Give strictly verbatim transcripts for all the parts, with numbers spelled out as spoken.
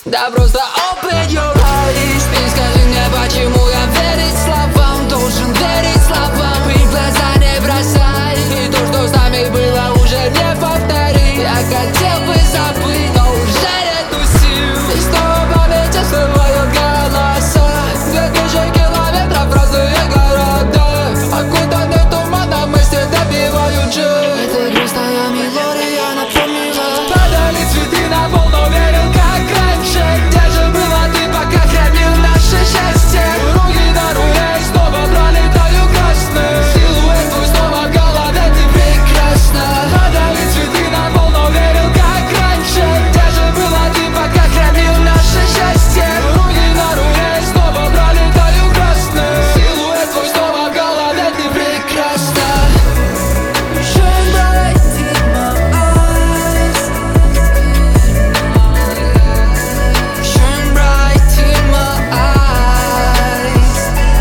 Да просто open your eyes и скажи мне, почему я верить словам должен верить словам. И в глаза не бросай, и то, что с нами было, уже не повтори. Я хотел бы забыть, но уже нету сил. И снова в памяти всплывают голоса. Две тысячи километров, разные города, окутаны туманом, мысли добивают же. Это грустная мелодия напомнила. Падали цветы на пол, но верил как раньше. Где же была ты, пока хранил наше счастье? Руки на руле и снова пролетаю красный. Силуэт твой снова в голове, ты прекрасна. Падали цветы на пол, но верил как раньше. Где же была ты, пока хранил наше счастье? Руки на руле и снова пролетаю красный. Силуэт твой снова в голове, ты прекрасна. Shine bright in my eyes. Shine bright in my eyes.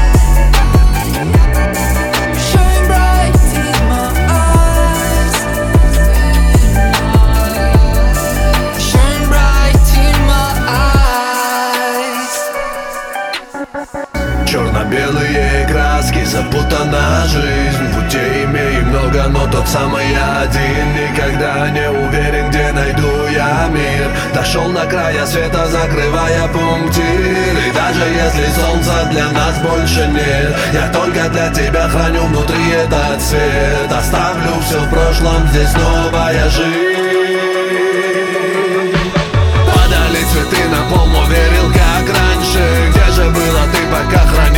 Shine bright in my eyes. Shine bright in my eyes. Черно-белые краски, запутана жизнь. Путей имею много, но тот самый я один. Никогда не уверен, где найду я мир. Дошел до края света, закрывая пунктир. И даже если солнца для нас больше нет, я только для тебя храню внутри этот свет. Оставлю все в прошлом, здесь новая жизнь. Падали цветы на пол, но верил как раньше. Где же была ты, пока хранил